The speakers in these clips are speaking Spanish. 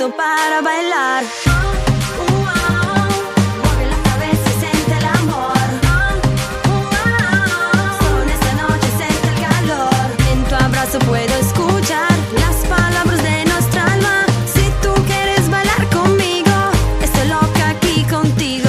listo para bailar. Mueve la cabeza y siente el amor. Solo en esta noche siente el calor. En tu abrazo puedo escuchar las palabras de nuestra alma. Si tú quieres bailar conmigo, estoy loca aquí contigo.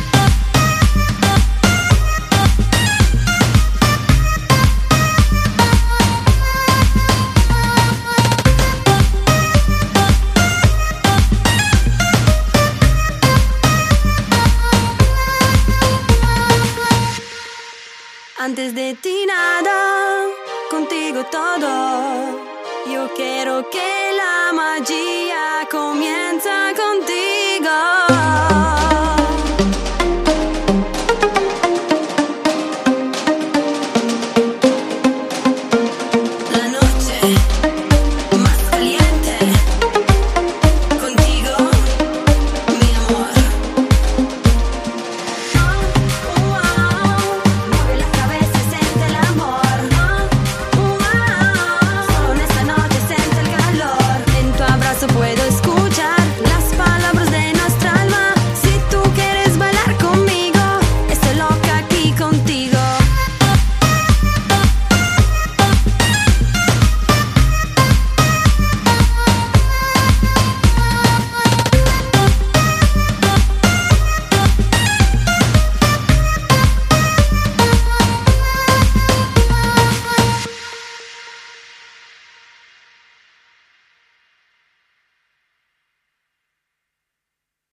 Antes de ti nada, contigo todo. Yo quiero que la magia comienza contigo. La noche más caliente, contigo, mi amor. Mueve la cabeza y siente el amor. Solo en esta noche siente el calor. En tu abrazo puedo escuchar